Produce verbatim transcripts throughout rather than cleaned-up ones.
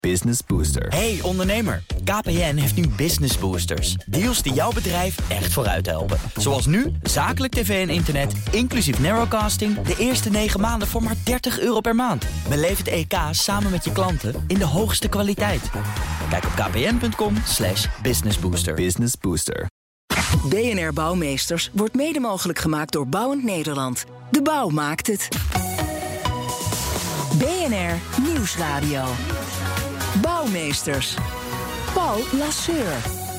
Business Booster. Hey ondernemer, K P N heeft nu Business Boosters. Deals die jouw bedrijf echt vooruit helpen. Zoals nu, zakelijk tv en internet, inclusief narrowcasting... de eerste negen maanden voor maar dertig euro per maand. Beleef het E K samen met je klanten in de hoogste kwaliteit. Kijk op kpn.com slash businessbooster. Business Booster. B N R Bouwmeesters wordt mede mogelijk gemaakt door Bouwend Nederland. De bouw maakt het. B N R Nieuwsradio. Bouwmeesters. Paul Lasseur.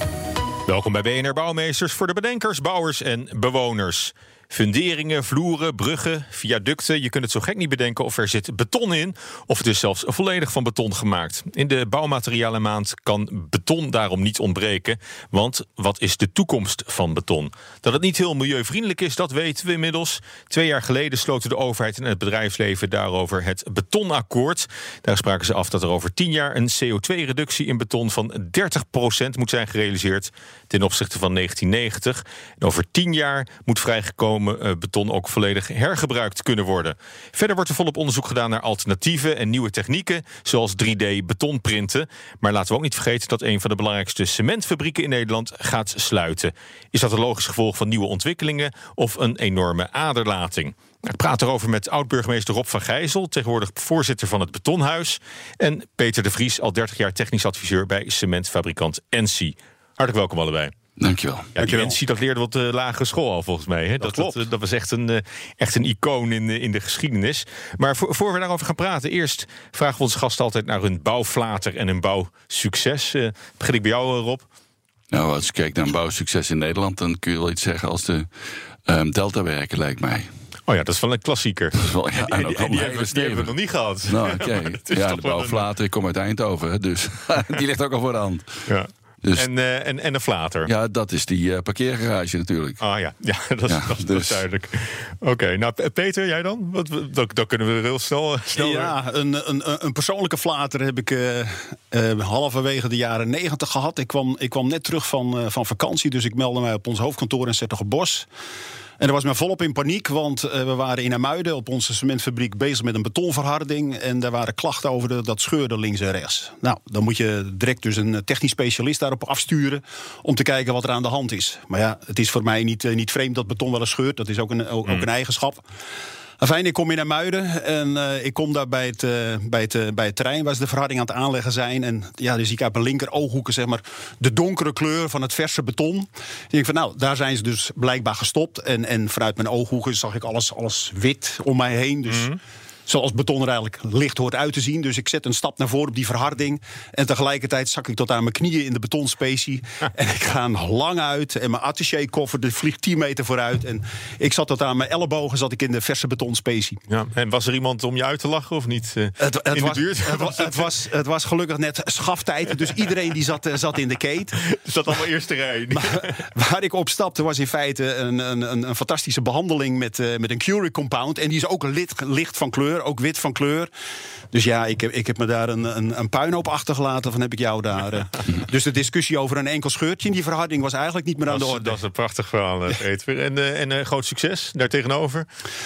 Welkom bij B N R Bouwmeesters voor de bedenkers, bouwers en bewoners. Funderingen, vloeren, bruggen, viaducten. Je kunt het zo gek niet bedenken of er zit beton in... of het is zelfs volledig van beton gemaakt. In de bouwmaterialenmaand kan beton daarom niet ontbreken. Want wat is de toekomst van beton? Dat het niet heel milieuvriendelijk is, dat weten we inmiddels. Twee jaar geleden sloten de overheid en het bedrijfsleven daarover het betonakkoord. Daar spraken ze af dat er over tien jaar een C O twee reductie in beton van dertig procent moet zijn gerealiseerd ten opzichte van negentien negentig. En over tien jaar moet vrijgekomen beton ook volledig hergebruikt kunnen worden. Verder wordt er volop onderzoek gedaan naar alternatieven en nieuwe technieken, zoals drie D betonprinten. Maar laten we ook niet vergeten dat een van de belangrijkste cementfabrieken in Nederland gaat sluiten. Is dat een logisch gevolg van nieuwe ontwikkelingen of een enorme aderlating? Ik praat erover met oud-burgemeester Rob van Gijzel, tegenwoordig voorzitter van het Betonhuis, en Peter de Vries, al dertig jaar technisch adviseur bij cementfabrikant Ensi. Hartelijk welkom allebei. Dankjewel. Ja, die Ensi, dat leerde wat de lagere school al volgens mij. Hè? Dat, dat, dat, dat was echt een, echt een icoon in de, in de geschiedenis. Maar voor, voor we daarover gaan praten, eerst vragen we onze gasten altijd naar hun bouwflater en hun bouwsucces. Uh, begin ik bij jou, Rob? Nou, als je kijkt naar een bouwsucces in Nederland, dan kun je wel iets zeggen als de um, Deltawerken, lijkt mij. Oh ja, dat is wel een klassieker. Dat is wel, ja, en, en, en, en die, hebben, die hebben we nog niet gehad. Nou, oké. Okay. Ja, de bouwflater, een... ik kom uit Eindhoven, dus die ligt ook al voor de hand. Ja. Dus, en, uh, en, en een flater. Ja, dat is die uh, parkeergarage natuurlijk. Ah ja, ja dat, is, ja, dat, dus... dat is duidelijk. Oké, okay, nou Peter, jij dan? Wat, dat, dat kunnen we heel snel... snel ja, een, een, een persoonlijke flater heb ik uh, uh, halverwege de jaren negentig gehad. Ik kwam, ik kwam net terug van, uh, van vakantie, dus ik meldde mij op ons hoofdkantoor in 's-Hertogenbosch. En er was men volop in paniek, want uh, we waren in IJmuiden op onze cementfabriek bezig met een betonverharding. En daar waren klachten over de, dat scheurde links en rechts. Nou, dan moet je direct dus een technisch specialist daarop afsturen om te kijken wat er aan de hand is. Maar ja, het is voor mij niet, uh, niet vreemd dat beton wel eens scheurt. Dat is ook een, ook, ook een eigenschap. Enfin, ik kom in IJmuiden en uh, ik kom daar bij het, uh, bij, het, uh, bij het terrein waar ze de verharding aan het aanleggen zijn. En ja, dus zie ik uit mijn linker ooghoeken zeg maar de donkere kleur van het verse beton. Ik denk van nou, daar zijn ze dus blijkbaar gestopt. En, en vanuit mijn ooghoeken zag ik alles, alles wit om mij heen. Dus mm-hmm. zoals beton er eigenlijk licht hoort uit te zien. Dus ik zet een stap naar voren op die verharding. En tegelijkertijd zak ik tot aan mijn knieën in de betonspecie. En ik ga lang uit. En mijn attachekoffer vliegt tien meter vooruit. En ik zat tot aan mijn ellebogen zat ik in de verse betonspecie. Ja, en was er iemand om je uit te lachen of niet? Uh, het, het, in was, de buurt? Het, was, het, was, het was gelukkig net schaftijd. Dus iedereen die zat, zat in de keet. Zat allemaal eerste rij. Maar, waar ik op stapte was in feite een, een, een, een fantastische behandeling met, uh, met een Curie compound. En die is ook licht, licht van kleur. Ook wit van kleur. Dus ja, ik heb, ik heb me daar een, een, een puinhoop achtergelaten. Van heb ik jou daar. Uh. Dus de discussie over een enkel scheurtje in die verharding was eigenlijk niet meer aan dat de orde. Dat is een prachtig verhaal, Peter. En, uh, en uh, groot succes daartegenover?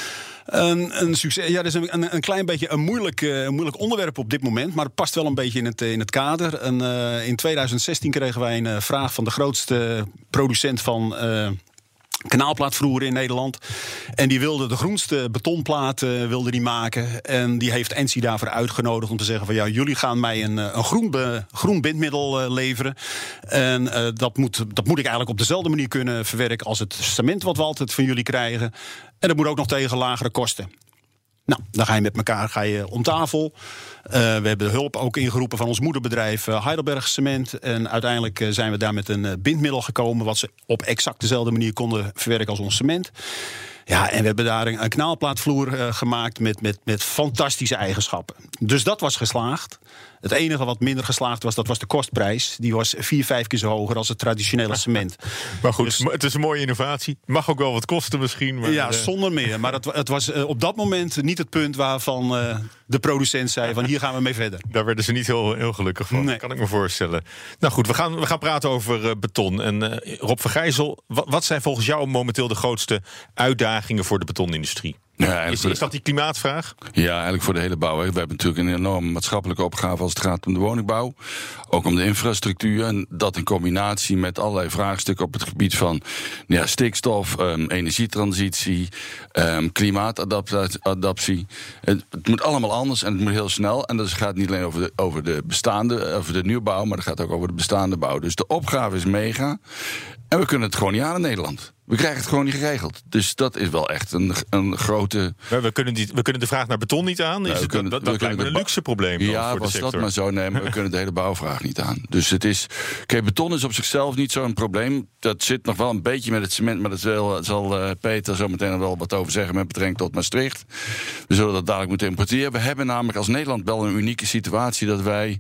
Een, een succes. Ja, dat is een, een, een klein beetje een moeilijk, uh, een moeilijk onderwerp op dit moment. Maar het past wel een beetje in het, in het kader. En, uh, in tweeduizend zestien kregen wij een uh, vraag van de grootste producent van Uh, kanaalplaatvloeren in Nederland. En die wilde de groenste betonplaat uh, wilde die maken. En die heeft Ensi daarvoor uitgenodigd om te zeggen van ja, jullie gaan mij een, een groen, be, groen bindmiddel uh, leveren. En uh, dat, moet, dat moet ik eigenlijk op dezelfde manier kunnen verwerken als het cement wat we altijd van jullie krijgen. En dat moet ook nog tegen lagere kosten. Nou, dan ga je met elkaar ga je om tafel. Uh, we hebben hulp ook ingeroepen van ons moederbedrijf uh, Heidelberg Cement. En uiteindelijk uh, zijn we daar met een uh, bindmiddel gekomen wat ze op exact dezelfde manier konden verwerken als ons cement. Ja, en we hebben daar een, een knaalplaatvloer uh, gemaakt met, met, met fantastische eigenschappen. Dus dat was geslaagd. Het enige wat minder geslaagd was, dat was de kostprijs. Die was vier, vijf keer zo hoger als het traditionele cement. Maar goed, dus, het is een mooie innovatie. Mag ook wel wat kosten misschien. Maar ja, zonder meer. Maar het, het was uh, op dat moment niet het punt waarvan uh, de producent zei van hier gaan we mee verder. Daar werden ze niet heel, heel gelukkig van, nee. Kan ik me voorstellen. Nou goed, we gaan, we gaan praten over uh, beton. En uh, Rob van Gijzel, wat, wat zijn volgens jou momenteel de grootste uitdagingen voor de betonindustrie? Ja, is, is dat die klimaatvraag? Ja, eigenlijk voor de hele bouw. Hè. We hebben natuurlijk een enorme maatschappelijke opgave als het gaat om de woningbouw. Ook om de infrastructuur. En dat in combinatie met allerlei vraagstukken op het gebied van ja, stikstof, um, energietransitie, um, klimaatadaptie. Het, het moet allemaal anders en het moet heel snel. En dat gaat niet alleen over de, over de bestaande, over de nieuwbouw, maar het gaat ook over de bestaande bouw. Dus de opgave is mega. En we kunnen het gewoon niet aan in Nederland. We krijgen het gewoon niet geregeld. Dus dat is wel echt een, een grote... Maar we, kunnen die, we kunnen de vraag naar beton niet aan. Is Ja, het, kunnen, dat dat lijkt me een luxe probleem dan Ja, voor was de sector. dat maar zo. Nee, maar we kunnen de hele bouwvraag niet aan. Dus het is... Kijk, beton is op zichzelf niet zo'n probleem. Dat zit nog wel een beetje met het cement. Maar dat zal, zal uh, Peter zo meteen nog wel wat over zeggen met betrekking tot Maastricht. We zullen dat dadelijk moeten importeren. We hebben namelijk als Nederland wel een unieke situatie dat wij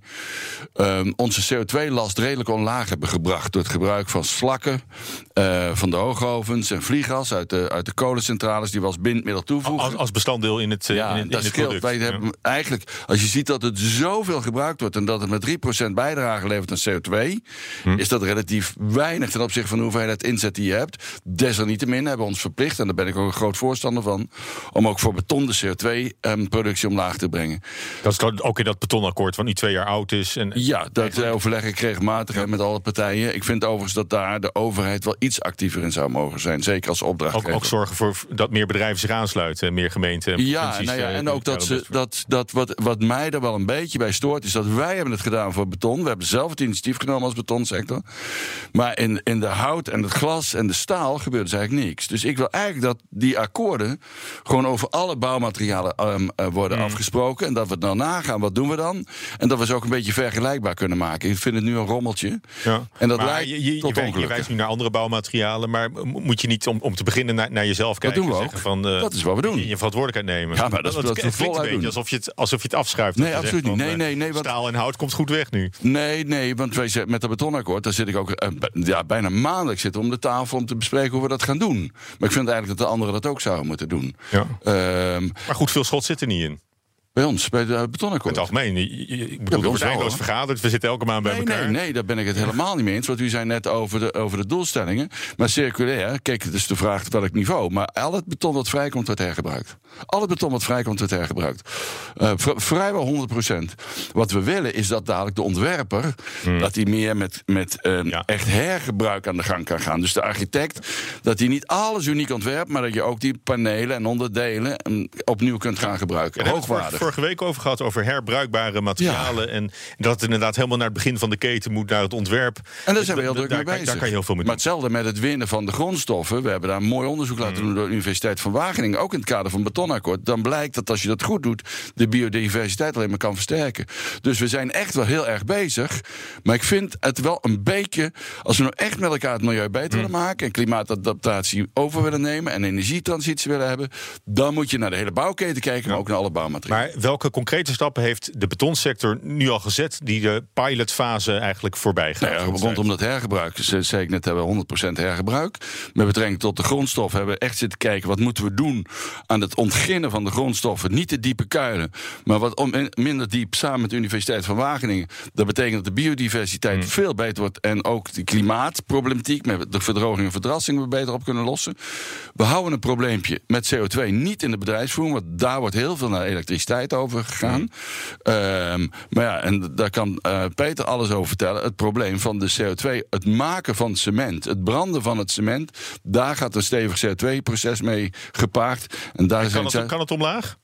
um, onze C O twee last redelijk omlaag hebben gebracht. Door het gebruik van slakken, uh, van de hoogovens en vlieggas uit de, uit de kolencentrales die we als bindmiddel toevoegen. Als, als bestanddeel in het, ja, in, in dat het scheelt. product. Wij hebben eigenlijk, als je ziet dat het zoveel gebruikt wordt en dat het met drie procent bijdrage levert aan C O twee, hm. is dat relatief weinig ten opzichte van de hoeveelheid inzet die je hebt. Desalniettemin hebben we ons verplicht, en daar ben ik ook een groot voorstander van, om ook voor beton de C O twee-productie omlaag te brengen. Dat is ook in dat betonakkoord, wat nu twee jaar oud is. En ja, dat overleg ik regelmatig ja. met alle partijen. Ik vind overigens dat daar de overheid wel iets actiever in zou mogen zijn. Zeker als opdrachtgever. Ook, ook zorgen voor dat meer bedrijven zich aansluiten, meer gemeenten. En ja, nou ja, en ook dat, ze, dat, dat wat, wat mij er wel een beetje bij stoort, is dat wij hebben het gedaan voor beton. We hebben zelf het initiatief genomen als betonsector. Maar in, in de hout en het glas en de staal gebeurt dus eigenlijk niks. Dus ik wil eigenlijk dat die akkoorden gewoon over alle bouwmaterialen um, uh, worden mm. afgesproken. En dat we dan nagaan, wat doen we dan? En dat we ze ook een beetje vergelijkbaar kunnen maken. Ik vind het nu een rommeltje. Ja. En dat maar lijkt je, je, tot je, wijst, je wijst nu naar andere bouwmaterialen, maar moet je niet om, om te beginnen naar, naar jezelf kijken? Dat doen we ook. Van, uh, dat is wat we doen. Je, je verantwoordelijkheid nemen. Ja, maar dat, dat, dat, dat dat klinkt een beetje doen. alsof je, het, alsof je het afschuift. Nee, absoluut niet. Nee, nee, nee, want staal en hout komt goed weg nu. Nee, nee, want wij zitten met dat betonakkoord, daar zit ik ook uh, ja, bijna maandelijks zitten om de tafel om te bespreken hoe we dat gaan doen. Maar ik vind eigenlijk dat de anderen dat ook zouden moeten doen. Ja. Um, maar goed, veel schot zit er niet in. Bij ons, bij de betonakkoord. Het algemeen. Ik bedoel, er wordt eindeloos vergaderd. We zitten elke maand bij nee, elkaar. Nee, nee, daar ben ik het helemaal niet mee eens. Want u zei net over de, over de doelstellingen. Maar circulair, kijk, het is de vraag tot welk niveau. Maar al het beton wat vrijkomt, wordt hergebruikt. Al het beton wat vrijkomt, wordt hergebruikt. Uh, v- vrijwel honderd procent. Wat we willen is dat dadelijk de ontwerper, hmm. dat hij meer met, met um, ja. echt hergebruik aan de gang kan gaan. Dus de architect, dat hij niet alles uniek ontwerpt, maar dat je ook die panelen en onderdelen um, opnieuw kunt gaan gebruiken. Ja, hoogwaardig. Vorige week over gehad, over herbruikbare materialen. Ja. En dat het inderdaad helemaal naar het begin van de keten moet, naar het ontwerp. En daar zijn we heel druk mee bezig. Daar kan je heel veel mee doen. Maar hetzelfde met het winnen van de grondstoffen. We hebben daar een mooi onderzoek laten doen door de Universiteit van Wageningen. Ook in het kader van het betonakkoord. Dan blijkt dat als je dat goed doet, de biodiversiteit alleen maar kan versterken. Dus we zijn echt wel heel erg bezig. Maar ik vind het wel een beetje, als we nou echt met elkaar het milieu beter mm. willen maken en klimaatadaptatie over willen nemen en energietransitie willen hebben, dan moet je naar de hele bouwketen kijken, ja. maar ook naar alle bouwmaterialen. Maar welke concrete stappen heeft de betonsector nu al gezet die de pilotfase eigenlijk voorbij gaat? Nou ja, rondom dat hergebruik, zei ik net, hebben we honderd procent hergebruik. Met betrekking tot de grondstof hebben we echt zitten kijken, wat moeten we doen aan het ontginnen van de grondstoffen. Niet te diepe kuilen, maar wat om, minder diep, samen met de Universiteit van Wageningen. Dat betekent dat de biodiversiteit hmm. veel beter wordt en ook de klimaatproblematiek met de verdroging en verdrassing we beter op kunnen lossen. We houden een probleempje met C O twee niet in de bedrijfsvoering, want daar wordt heel veel naar elektriciteit over gegaan. Hmm. Um, maar ja, en daar kan uh, Peter alles over vertellen. Het probleem van de C O twee, het maken van cement, het branden van het cement, daar gaat een stevig C O twee proces mee gepaard. En daar en zijn kan, zij... het, kan het omlaag?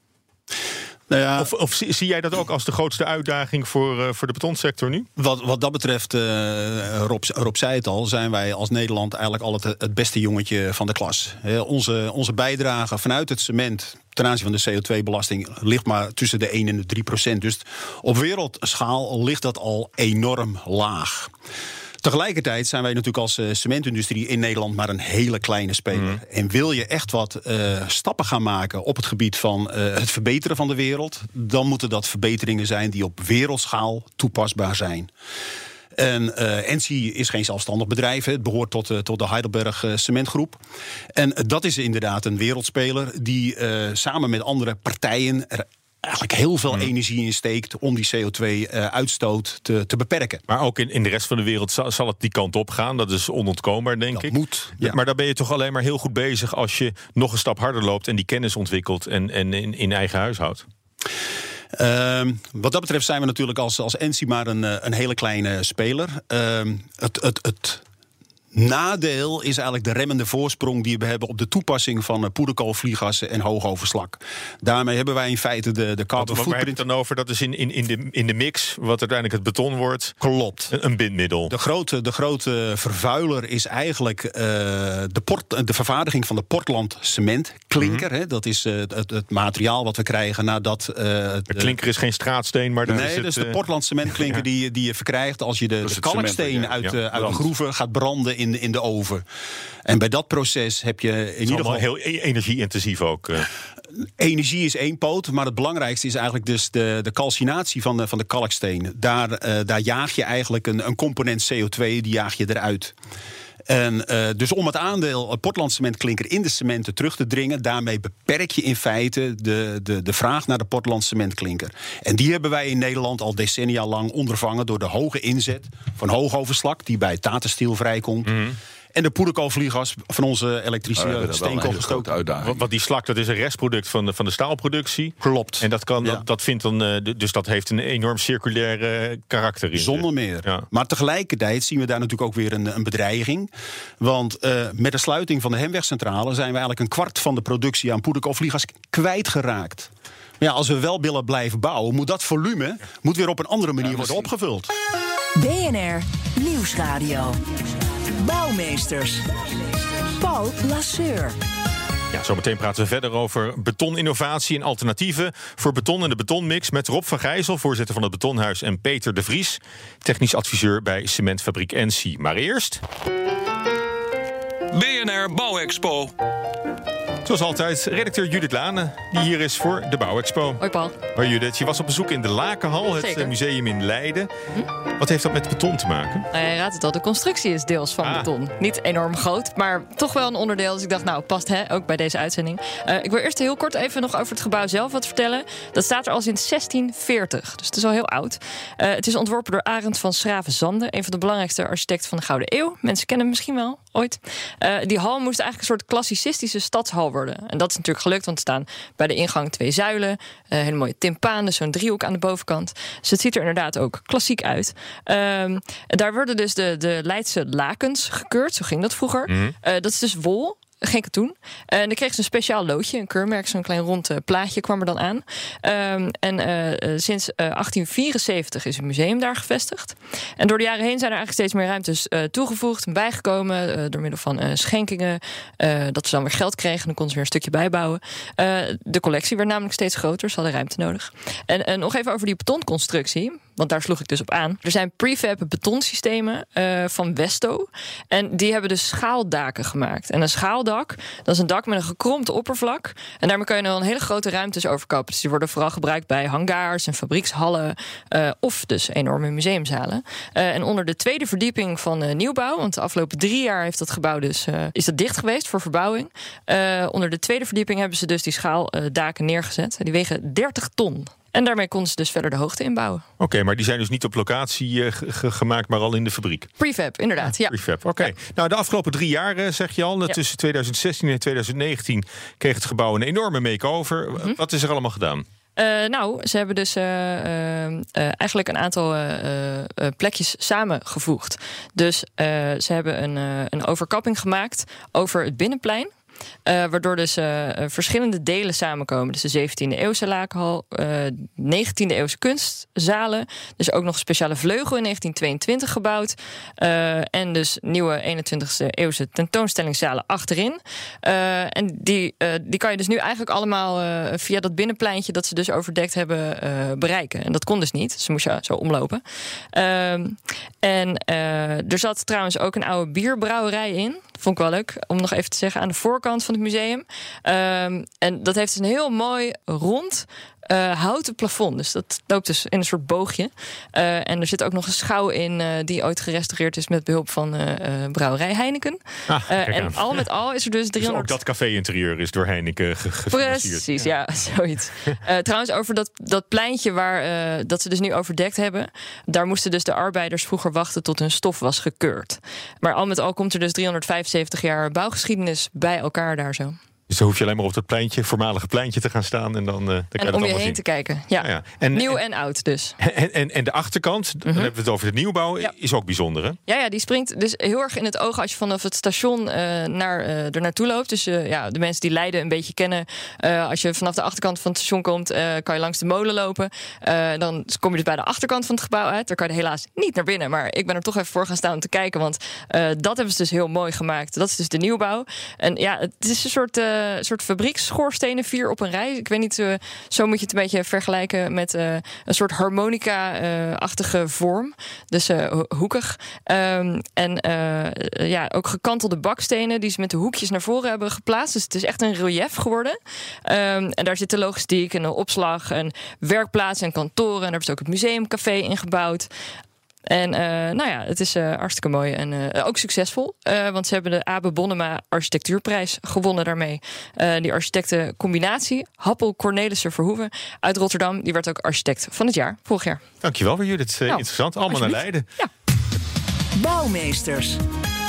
Nou ja, of, of zie, zie jij dat ook als de grootste uitdaging voor, uh, voor de betonsector nu? Wat, wat dat betreft, uh, Rob, Rob zei het al, zijn wij als Nederland eigenlijk al het, het beste jongetje van de klas. He, onze, onze bijdrage vanuit het cement ten aanzien van de C O twee belasting ligt maar tussen de één en de drie procent. Dus op wereldschaal ligt dat al enorm laag. Tegelijkertijd zijn wij natuurlijk als uh, cementindustrie in Nederland maar een hele kleine speler. Mm. En wil je echt wat uh, stappen gaan maken op het gebied van uh, het verbeteren van de wereld, dan moeten dat verbeteringen zijn die op wereldschaal toepasbaar zijn. En uh, N C is geen zelfstandig bedrijf. Het behoort tot, uh, tot de Heidelberg uh, Cementgroep. En uh, dat is inderdaad een wereldspeler die uh, samen met andere partijen er eigenlijk heel veel mm. energie in steekt om die C O twee uitstoot te, te beperken. Maar ook in, in de rest van de wereld zal, zal het die kant op gaan. Dat is onontkoombaar, denk dat ik. Moet, ja. Maar daar ben je toch alleen maar heel goed bezig als je nog een stap harder loopt en die kennis ontwikkelt en, en in, in eigen huis houdt. Uh, wat dat betreft zijn we natuurlijk als, als Ensi maar een, een hele kleine speler. Uh, het, het, het nadeel is eigenlijk de remmende voorsprong die we hebben op de toepassing van uh, poederkoolvlieggassen en hoogoverslag. Daarmee hebben wij in feite de, de carbon footprint. Waar heb je het dan over? Dat is in, in, in, de, in de mix, wat uiteindelijk het beton wordt. Klopt. Een, een bindmiddel. De grote, de grote vervuiler is eigenlijk uh, de, port, de vervaardiging van de Portland cementklinker. Mm-hmm. Hè. Dat is uh, het, het materiaal wat we krijgen nadat... Uh, de klinker is geen straatsteen, maar dat nee, is het... dat is de uh, Portland cementklinker ja. die, die je verkrijgt als je de, de kalksteen ja. uit, uh, uit de groeven gaat branden in de, in de oven. En bij dat proces heb je in ieder geval heel energie-intensief ook. Uh. Energie is één poot, maar het belangrijkste is eigenlijk dus de, de calcinatie van de, van de kalksteen. Daar, uh, daar jaag je eigenlijk een, een component C O twee, die jaag je eruit. En, uh, dus om het aandeel Portland cementklinker in de cementen terug te dringen, daarmee beperk je in feite de, de, de vraag naar de Portland cementklinker. En die hebben wij in Nederland al decennia lang ondervangen door de hoge inzet van hoogoverslag, die bij Tata Steel vrijkomt. Mm-hmm. En de poederkoolvlieggas van onze elektrische oh, steenkool gestoken. Want, want die slak, dat is een restproduct van de, van de staalproductie. Klopt. En dat kan, ja. dat, dat vindt dan, uh, dus dat heeft een enorm circulair uh, karakter in. Zonder meer. Ja. Maar tegelijkertijd zien we daar natuurlijk ook weer een, een bedreiging. Want uh, met de sluiting van de Hemwegcentrale zijn we eigenlijk een kwart van de productie aan poederkoolvlieggas kwijtgeraakt. Maar ja, als we wel willen blijven bouwen, moet dat volume ja. moet weer op een andere manier ja, worden opgevuld. B N R Nieuwsradio. Bouwmeesters. Paul Lasseur. Ja, zometeen praten we verder over betoninnovatie en alternatieven voor beton en de betonmix met Rob van Gijzel, voorzitter van het Betonhuis, en Peter de Vries, technisch adviseur bij cementfabriek Ensi. Maar eerst... B N R Bouwexpo. Zoals altijd, redacteur Judith Lane, die hier is voor de Bouwexpo. Hoi Paul. Hoi Judith, je was op bezoek in de Lakenhal, het Zeker. museum in Leiden. Hm? Wat heeft dat met beton te maken? Nou, je raadt het al, de constructie is deels van ah. beton. Niet enorm groot, maar toch wel een onderdeel. Dus ik dacht, nou, past hè, ook bij deze uitzending. Uh, ik wil eerst heel kort even nog over het gebouw zelf wat vertellen. Dat staat er al sinds zestien veertig, dus het is al heel oud. Uh, het is ontworpen door Arend van Schravenzande, een van de belangrijkste architecten van de Gouden Eeuw. Mensen kennen hem misschien wel, ooit. Uh, die hal moest eigenlijk een soort klassicistische stadshal worden. En dat is natuurlijk gelukt, want er staan bij de ingang twee zuilen. Uh, hele mooie timpaan, dus zo'n driehoek aan de bovenkant. Dus het ziet er inderdaad ook klassiek uit. Um, daar worden dus de, de Leidse lakens gekeurd, zo ging dat vroeger. Mm-hmm. Uh, dat is dus wol. Geen katoen. En dan kreeg ze een speciaal loodje, een keurmerk, zo'n klein rond uh, plaatje kwam er dan aan. Um, en uh, sinds uh, achttien vierenzeventig is het museum daar gevestigd. En door de jaren heen zijn er eigenlijk steeds meer ruimtes uh, toegevoegd en bijgekomen. Uh, door middel van uh, schenkingen. Uh, dat ze dan weer geld kregen en dan konden ze weer een stukje bijbouwen. Uh, de collectie werd namelijk steeds groter, ze hadden ruimte nodig. En uh, nog even over die betonconstructie. Want daar sloeg ik dus op aan. Er zijn prefab betonsystemen uh, van Westo. En die hebben dus schaaldaken gemaakt. En een schaaldak, dat is een dak met een gekromd oppervlak. En daarmee kun je dan hele grote ruimtes overkappen. Dus die worden vooral gebruikt bij hangars en fabriekshallen. Uh, of dus enorme museumzalen. Uh, en onder de tweede verdieping van uh, nieuwbouw. Want de afgelopen drie jaar heeft dat gebouw dus uh, is dat dicht geweest voor verbouwing. Uh, onder de tweede verdieping hebben ze dus die schaaldaken neergezet. Die wegen dertig ton. En daarmee konden ze dus verder de hoogte inbouwen. Oké, okay, maar die zijn dus niet op locatie uh, g- gemaakt, maar al in de fabriek? Prefab, inderdaad, ja. Prefab, oké. Okay. Ja. Nou, de afgelopen drie jaar, uh, zeg je al, ja. tussen twintig zestien en twintig negentien... kreeg het gebouw een enorme make-over. Mm-hmm. Wat is er allemaal gedaan? Uh, nou, ze hebben dus uh, uh, uh, eigenlijk een aantal uh, uh, plekjes samengevoegd. Dus uh, ze hebben een, uh, een overkapping gemaakt over het binnenplein. Uh, waardoor dus uh, verschillende delen samenkomen. Dus de zeventiende eeuwse Lakenhal, uh, negentiende eeuwse kunstzalen. Dus ook nog een speciale vleugel in negentien tweeëntwintig gebouwd. Uh, en dus nieuwe eenentwintigste eeuwse tentoonstellingszalen achterin. Uh, en die, uh, die kan je dus nu eigenlijk allemaal uh, via dat binnenpleintje dat ze dus overdekt hebben uh, bereiken. En dat kon dus niet. Dus moest je zo omlopen. Uh, en uh, er zat trouwens ook een oude bierbrouwerij in. Vond ik wel leuk om nog even te zeggen aan de voorkant van het museum. Um, en dat heeft een heel mooi rond uh, houten plafond. Dus dat loopt dus in een soort boogje. Uh, en er zit ook nog een schouw in uh, die ooit gerestaureerd is met behulp van uh, uh, brouwerij Heineken. Ah, uh, en al met al is er dus driehonderd... Dus ook dat café-interieur is door Heineken ge- gefinancierd. Precies, ja, ja zoiets. Uh, trouwens, over dat, dat pleintje waar uh, dat ze dus nu overdekt hebben, daar moesten dus de arbeiders vroeger wachten tot hun stof was gekeurd. Maar al met al komt er dus driehonderdvijfenzeventig jaar bouwgeschiedenis bij elkaar daar zo. Dus dan hoef je alleen maar op dat pleintje, voormalige pleintje te gaan staan. En dan, uh, dan kan en je om dat je heen zien. te kijken. Ja. Ja, ja. En, Nieuw en, en oud dus. En, en, en de achterkant, mm-hmm. dan hebben we het over de nieuwbouw, ja. is ook bijzonder, hè? Ja, ja, die springt dus heel erg in het oog als je vanaf het station uh, naar, uh, er naartoe loopt. Dus uh, ja, de mensen die Leiden een beetje kennen. Uh, als je vanaf de achterkant van het station komt, uh, kan je langs de molen lopen. Uh, dan kom je dus bij de achterkant van het gebouw uit. Daar kan je helaas niet naar binnen. Maar ik ben er toch even voor gaan staan om te kijken. Want uh, dat hebben ze dus heel mooi gemaakt. Dat is dus de nieuwbouw. En ja, het is een soort, uh, soort fabriekschoorstenen, vier op een rij. Ik weet niet, uh, zo moet je het een beetje vergelijken met uh, een soort harmonica-achtige vorm. Dus uh, hoekig. Um, en uh, ja, ook gekantelde bakstenen die ze met de hoekjes naar voren hebben geplaatst. Dus het is echt een relief geworden. Um, en daar zit de logistiek en de opslag en werkplaatsen en kantoren. En daar hebben ze ook het museumcafé in gebouwd. En uh, nou ja, het is uh, hartstikke mooi en uh, ook succesvol. Uh, want ze hebben de Abe Bonnema Architectuurprijs gewonnen daarmee. Uh, die architectencombinatie, Happel Cornelissen Verhoeven uit Rotterdam, die werd ook architect van het jaar, vorig jaar. Dankjewel weer, Judith. Uh, nou, interessant. Allemaal naar Leiden. Ja. Bouwmeesters.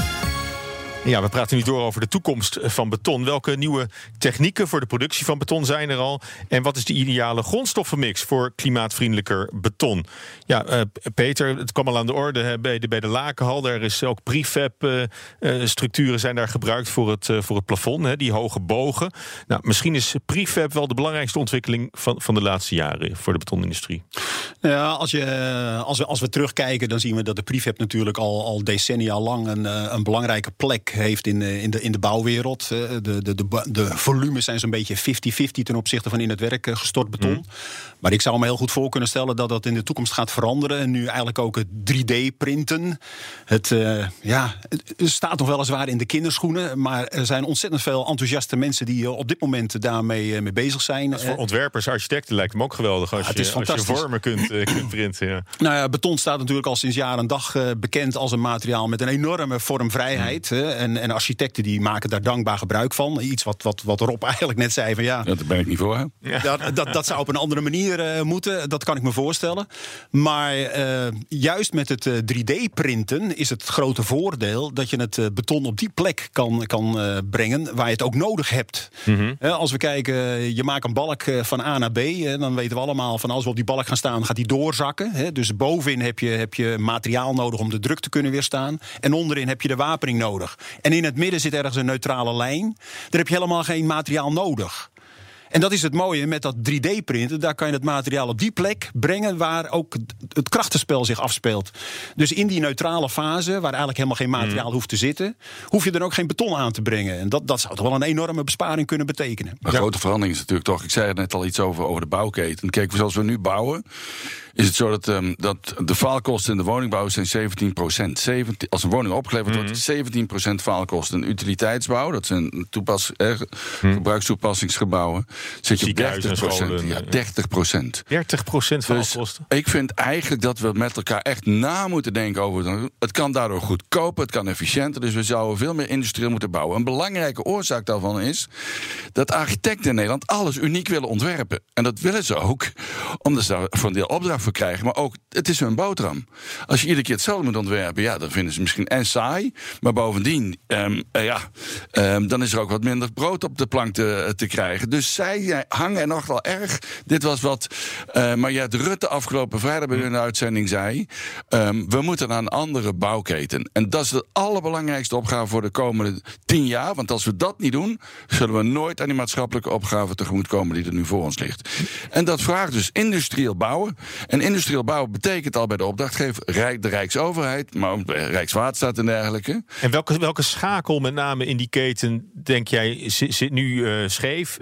Ja, we praten nu door over de toekomst van beton. Welke nieuwe technieken voor de productie van beton zijn er al? En wat is de ideale grondstoffenmix voor klimaatvriendelijker beton? Ja, uh, Peter, het kwam al aan de orde hè, bij, de, bij de Lakenhal. Daar is ook prefab uh, uh, structuren zijn daar gebruikt voor het, uh, voor het plafond. Hè, die hoge bogen. Nou, misschien is prefab wel de belangrijkste ontwikkeling van, van de laatste jaren voor de betonindustrie. Ja, als, je, als, we, als we terugkijken, dan zien we dat de prefab natuurlijk al, al decennia lang een, een belangrijke plek heeft in, in, de, in de bouwwereld. De, de, de, de volumes zijn zo'n beetje vijftig vijftig ten opzichte van in het werk gestort beton. Mm. Maar ik zou me heel goed voor kunnen stellen dat dat in de toekomst gaat veranderen. En nu eigenlijk ook het drie D-printen. Het, uh, ja, het staat nog weliswaar in de kinderschoenen. Maar er zijn ontzettend veel enthousiaste mensen die op dit moment daarmee mee bezig zijn. Dat voor ontwerpers, architecten lijkt me ook geweldig. Als, ja, het is je, als je vormen kunt, uh, kunt printen. Ja. Nou ja, beton staat natuurlijk al sinds jaar en dag uh, bekend als een materiaal met een enorme vormvrijheid. Mm. Uh, en, en architecten die maken daar dankbaar gebruik van. Iets wat, wat, wat Rob eigenlijk net zei van ja. ja daar ben ik niet voor. Hè? Ja. Dat, dat, dat zou op een andere manier uh, moeten. Dat kan ik me voorstellen. Maar uh, juist met het uh, drie D-printen is het grote voordeel dat je het uh, beton op die plek kan, kan uh, brengen waar je het ook nodig hebt. Mm-hmm. Uh, als we kijken, uh, je maakt een balk uh, van A naar B. Uh, dan weten we allemaal van als we op die balk gaan staan, gaat die doorzakken. Hè? Dus bovenin heb je, heb je materiaal nodig om de druk te kunnen weerstaan. En onderin heb je de wapening nodig. En in het midden zit ergens een neutrale lijn. Daar heb je helemaal geen materiaal nodig. En dat is het mooie met dat drie D-printen. Daar kan je het materiaal op die plek brengen waar ook het krachtenspel zich afspeelt. Dus in die neutrale fase, waar eigenlijk helemaal geen materiaal hoeft te zitten, hoef je dan ook geen beton aan te brengen. En dat, dat zou toch wel een enorme besparing kunnen betekenen. Een ja. grote verandering is natuurlijk toch, ik zei er net al iets over, over de bouwketen. Kijk, zoals we nu bouwen, is het zo dat, um, dat de faalkosten in de woningbouw zijn zeventien procent. zeventien, als een woning opgeleverd wordt, mm-hmm. zeventien procent faalkosten. Een utiliteitsbouw, dat zijn toepas, eh, mm. gebruikstoepassingsgebouwen, zit je op dertig procent. Ja, dertig procent. dertig procent faalkosten. Dus ik vind eigenlijk dat we met elkaar echt na moeten denken over. Het kan daardoor goedkoper, het kan efficiënter. Dus we zouden veel meer industrieel moeten bouwen. Een belangrijke oorzaak daarvan is dat architecten in Nederland alles uniek willen ontwerpen. En dat willen ze ook, omdat ze daar voor een deel opdracht voor krijgen. Maar ook, het is hun boterham. Als je iedere keer hetzelfde moet ontwerpen, ja, dan vinden ze misschien en saai. Maar bovendien, um, uh, ja, um, dan is er ook wat minder brood op de plank te, te krijgen. Dus zij hangen er nog wel erg. Dit was wat uh, Mariette Rutte afgelopen vrijdag bij hun uitzending zei. Um, we moeten naar een andere bouwketen. En dat is de allerbelangrijkste opgave voor de komende tien jaar. Want als we dat niet doen, zullen we nooit aan die maatschappelijke opgave tegemoet komen die er nu voor ons ligt. En dat vraagt dus industrieel bouwen. En industrieel bouwen betekent al bij de opdrachtgever Rijk, de Rijksoverheid, maar ook Rijkswaterstaat en dergelijke. En welke, welke schakel met name in die keten, denk jij, zit nu uh, scheef en die,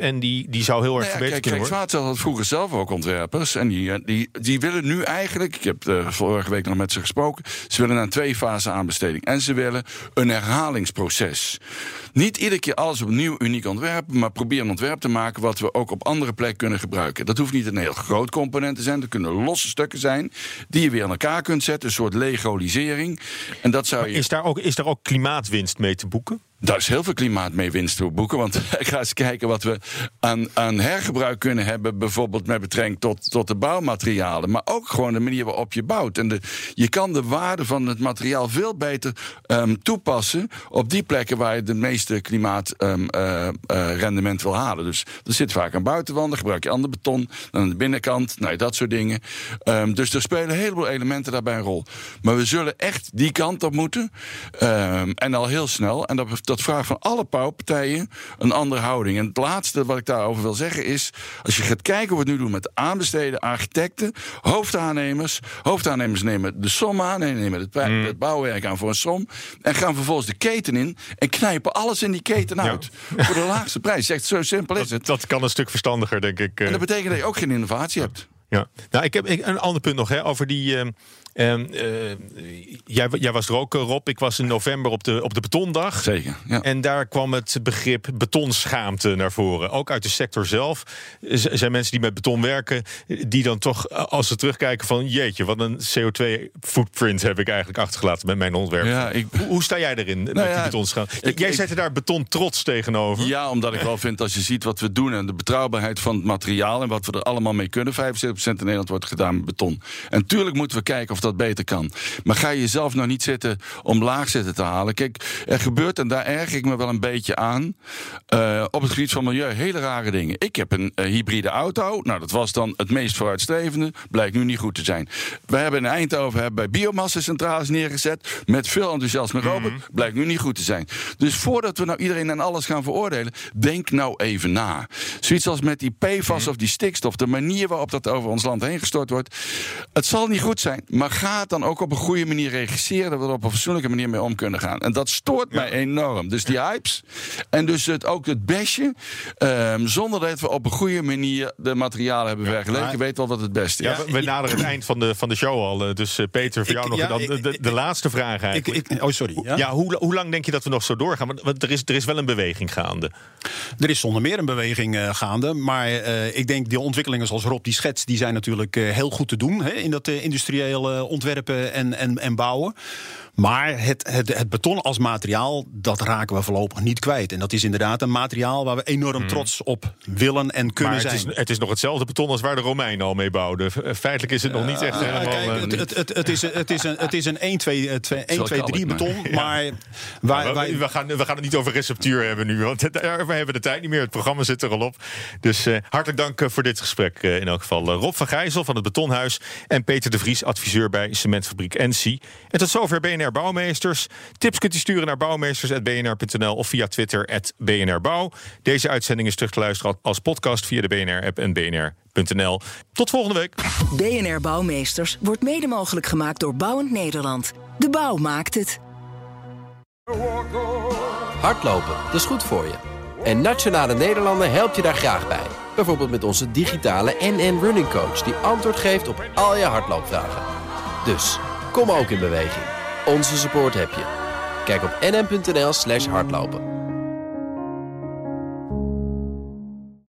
die zou heel erg Nou ja, verbeterd kijk, kunnen worden. Rijkswaterstaat had vroeger zelf ook ontwerpers. En die, die, die willen nu eigenlijk... Ik heb uh, vorige week nog met ze gesproken. Ze willen naar een twee-fase aanbesteding. En ze willen een herhalingsproces. Niet iedere keer alles opnieuw uniek ontwerpen, maar probeer een ontwerp te maken wat we ook op andere plekken kunnen gebruiken. Dat hoeft niet een heel groot component te zijn. Dat kunnen losse stukken zijn die je weer aan elkaar kunt zetten. Een soort legolisering. En dat zou je... Is daar ook, is daar ook klimaatwinst mee te boeken? Daar is heel veel klimaat mee winst te boeken. Want ik ga eens kijken wat we aan, aan hergebruik kunnen hebben. Bijvoorbeeld met betrekking tot, tot de bouwmaterialen. Maar ook gewoon de manier waarop je bouwt. En de, je kan de waarde van het materiaal veel beter um, toepassen op die plekken waar je de meeste klimaatrendement um, uh, uh, wil halen. Dus er zit vaak aan buitenwanden. Gebruik je ander beton dan aan de binnenkant. Nou, dat soort dingen. Um, dus er spelen een heleboel elementen daarbij een rol. Maar we zullen echt die kant op moeten. Um, en al heel snel. En dat Dat vraagt van alle bouwpartijen een andere houding. En het laatste wat ik daarover wil zeggen is... als je gaat kijken hoe we het nu doen met aanbesteden, architecten, hoofdaannemers... hoofdaannemers nemen de som aan, nemen het, mm. het bouwwerk aan voor een som... en gaan vervolgens de keten in en knijpen alles in die keten uit. Ja. Voor de laagste prijs. Echt zo simpel is het. Dat, dat kan een stuk verstandiger, denk ik. En dat betekent dat je ook geen innovatie hebt. Ja. Nou, ik heb een ander punt nog hè, over die... Uh, uh, uh, jij, jij was er ook, Rob. Ik was in november op de, op de betondag. Zeker, ja. En daar kwam het begrip betonschaamte naar voren. Ook uit de sector zelf. Er zijn mensen die met beton werken... die dan toch, als ze terugkijken van... jeetje, wat een C O twee footprint heb ik eigenlijk achtergelaten met mijn ontwerp. Ja, ik... hoe, hoe sta jij erin nou met ja, die betonschaamte? Ik, jij ik, zette daar beton trots tegenover. Ja, omdat ik wel vind als je ziet wat we doen... en de betrouwbaarheid van het materiaal... en wat we er allemaal mee kunnen... vijfenzeventig procent in Nederland wordt gedaan met beton. En tuurlijk moeten we kijken of dat beter kan. Maar ga je jezelf nou niet zitten om laag zitten te halen. Kijk, er gebeurt, en daar erg ik me wel een beetje aan... Uh, op het gebied van milieu hele rare dingen. Ik heb een uh, hybride auto. Nou, dat was dan het meest vooruitstrevende. Blijkt nu niet goed te zijn. We hebben in Eindhoven hebben bij biomassa-centrales neergezet... met veel enthousiasme Robert. Mm-hmm. Blijkt nu niet goed te zijn. Dus voordat we nou iedereen en alles gaan veroordelen... denk nou even na. Zoiets als met die P F A S mm-hmm. of die stikstof... de manier waarop dat over ons land heen gestort wordt. Het zal niet goed zijn, maar ga het dan ook op een goede manier regisseren... dat we er op een fatsoenlijke manier mee om kunnen gaan. En dat stoort ja. mij enorm. Dus die hypes en dus het, ook het besje... Um, zonder dat we op een goede manier de materialen hebben ja, vergeleken... maar... weet wel wat het beste is. Ja, we, we naderen het eind van de, van de show al. Dus uh, Peter, voor jou ik, nog ja, dan, de, de, de laatste vraag eigenlijk. Ik, ik, oh, sorry. Ja, ja hoe, hoe lang denk je dat we nog zo doorgaan? Want, want er, is, er is wel een beweging gaande. Er is zonder meer een beweging uh, gaande. Maar uh, ik denk, die ontwikkelingen zoals Rob die schetst... die zijn natuurlijk uh, heel goed te doen... Hè, in dat uh, industriële ontwerpen en, en, en bouwen. Maar het, het, het beton als materiaal, dat raken we voorlopig niet kwijt. En dat is inderdaad een materiaal waar we enorm hmm. trots op willen en kunnen maar het zijn. Is, het is nog hetzelfde beton als waar de Romeinen al mee bouwden. Feitelijk is het uh, nog niet echt uh, helemaal... Kijk, het, het, het, het, is, het is een, het is een één, twee, drie beton. Ja. Maar waar, ja, wij, we, gaan, we gaan het niet over receptuur hebben nu. Want het, we hebben de tijd niet meer. Het programma zit er al op. Dus uh, hartelijk dank voor dit gesprek uh, in elk geval. Uh, Rob van Gijzel van het Betonhuis. En Peter de Vries, adviseur bij cementfabriek N C. En tot zover B N R Bouwmeesters. Tips kunt u sturen naar bouwmeesters apenstaartje b n r punt n l of via Twitter at B N R Bouw. Deze uitzending is terug te luisteren als podcast via de B N R-app en B N R punt n l. Tot volgende week. B N R Bouwmeesters wordt mede mogelijk gemaakt door Bouwend Nederland. De bouw maakt het. Hardlopen, dat is goed voor je. En Nationale Nederlanden helpt je daar graag bij. Bijvoorbeeld met onze digitale N N Running Coach... die antwoord geeft op al je hardloopvragen. Dus, kom ook in beweging. Onze support heb je. Kijk op n n punt n l slash hardlopen.